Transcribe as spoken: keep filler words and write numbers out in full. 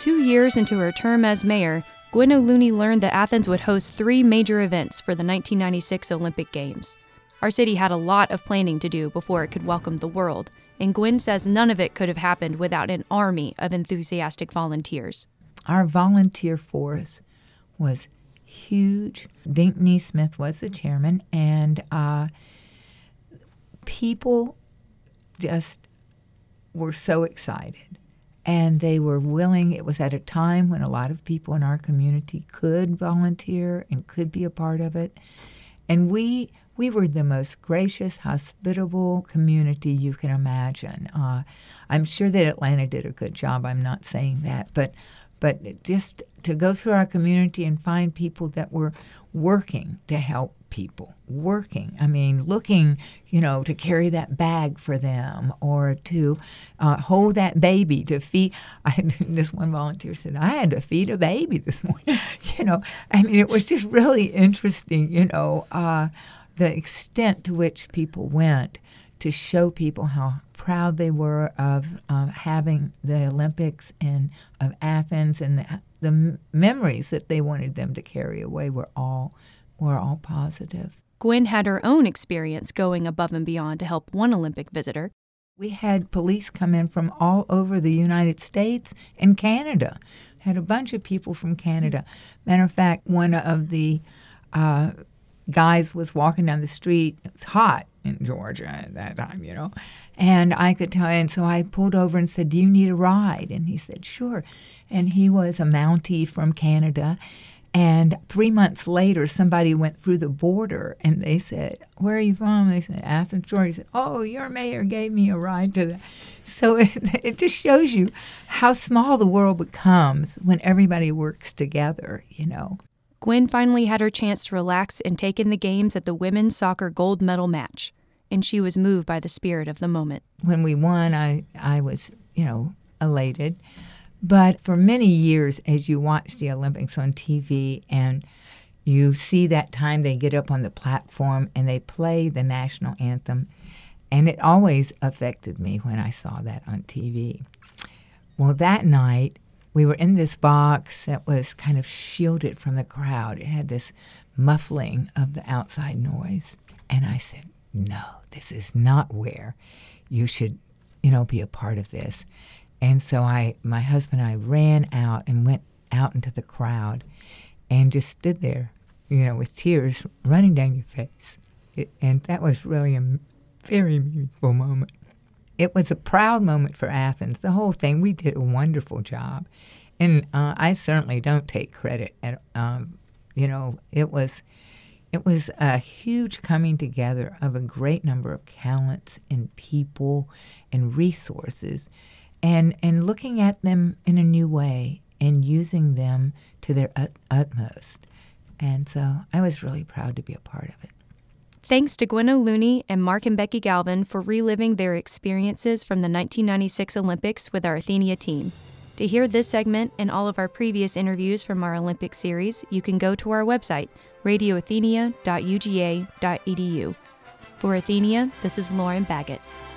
Two years into her term as mayor, Gwen O'Looney learned that Athens would host three major events for the nineteen ninety-six Olympic Games. Our city had a lot of planning to do before it could welcome the world, and Gwen says none of it could have happened without an army of enthusiastic volunteers. Our volunteer force was huge. Dink Neesmith was the chairman, and uh, people just were so excited. And they were willing. It was at a time when a lot of people in our community could volunteer and could be a part of it. And we we were the most gracious, hospitable community you can imagine. Uh, I'm sure that Atlanta did a good job. I'm not saying that. But but just to go through our community and find people that were working to help people, working. I mean, looking, you know, to carry that bag for them or to uh, hold that baby to feed. I had, this one volunteer said, I had to feed a baby this morning. you know, I mean, it was just really interesting, you know, uh, the extent to which people went to show people how proud they were of uh, having the Olympics and of Athens, and the, the m- memories that they wanted them to carry away were all were all positive. Gwen had her own experience going above and beyond to help one Olympic visitor. We had police come in from all over the United States and Canada. Had a bunch of people from Canada. Matter of fact, one of the uh, guys was walking down the street. It was hot in Georgia at that time, you know. And I could tell, and so I pulled over and said, do you need a ride? And he said, sure. And he was a Mountie from Canada. And three months later, somebody went through the border, and they said, where are you from? They said, Athens, Georgia. He said, oh, your mayor gave me a ride to that. So it, it just shows you how small the world becomes when everybody works together, you know. Gwen finally had her chance to relax and take in the games at the women's soccer gold medal match, and she was moved by the spirit of the moment. When we won, I, I was, you know, elated. But for many years, as you watch the Olympics on T V and you see that time they get up on the platform and they play the national anthem, and it always affected me when I saw that on T V. Well, that night, we were in this box that was kind of shielded from the crowd. It had this muffling of the outside noise. And I said, no, this is not where you should, you know, be a part of this. And so I, my husband and I ran out and went out into the crowd and just stood there, you know, with tears running down your face. It, and that was really a very meaningful moment. It was a proud moment for Athens. The whole thing, we did a wonderful job. And uh, I certainly don't take credit. At, um, you know, it was it was a huge coming together of a great number of talents and people and resources, and, and looking at them in a new way and using them to their ut- utmost. And so I was really proud to be a part of it. Thanks to Gwen O'Looney and Mark and Becky Galvin for reliving their experiences from the nineteen ninety-six Olympics with our Athenia team. To hear this segment and all of our previous interviews from our Olympic series, you can go to our website, radio athenia dot u g a dot e d u. For Athenia, this is Lauren Baggett.